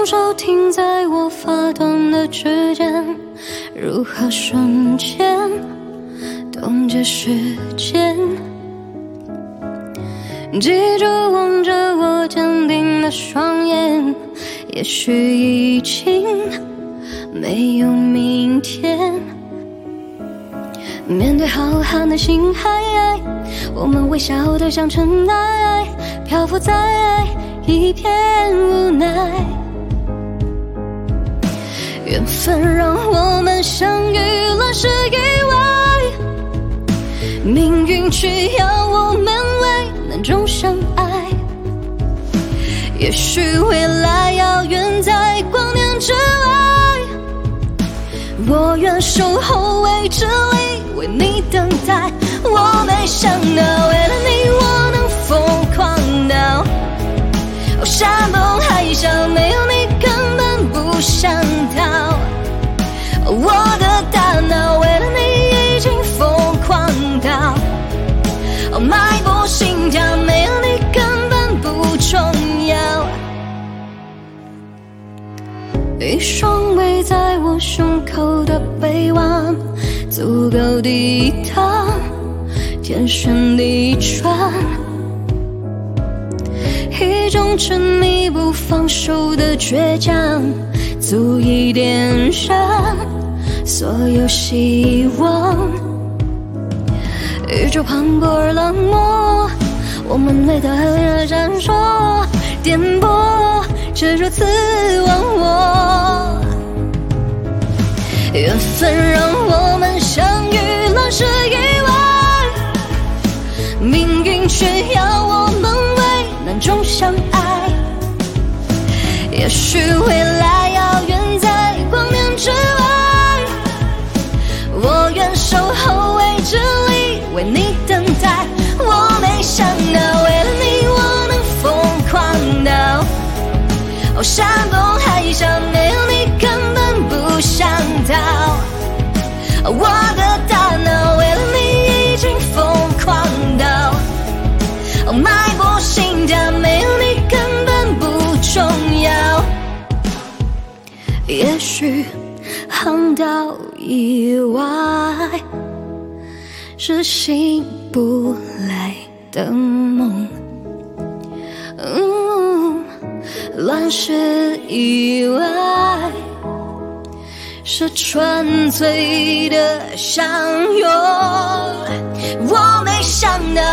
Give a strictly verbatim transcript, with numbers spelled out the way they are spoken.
双手停在我发端的指尖，如何瞬间冻结时间？记住望着我坚定的双眼，也许已经没有明天。面对浩瀚的星海，我们微笑得像尘埃，漂浮在一片无奈。缘分让我们相遇乱世意外，命运却要我们为难中相爱。也许未来遥远在光年之外，我愿守候未知里为你等待。我没想到为了你我能疯狂到哦，山崩海啸，没有你根本不想逃。我的大脑为了你已经疯狂到哦，脉搏心跳，没有你根本不重要。一双围在我胸口的臂弯，足够抵挡天旋地转。一种沉迷不放手的倔强，足以点燃所有希望。宇宙磅礴而冷漠，我们泪的很闪烁，颠簸却如此忘我。缘分让我们相遇乱世意外，命运却要我们为难中相爱。也许未来遥远在光年之外，我愿守候未知里为你等待。我没想到为了你我能疯狂到哦，山崩海啸，没有你根本不想逃。我的大脑为了你已经疯狂到哦，脉搏心跳，没有你根本不重要。也许航道以外是醒不来的梦，嗯，乱世以外是纯粹的相拥。我没想到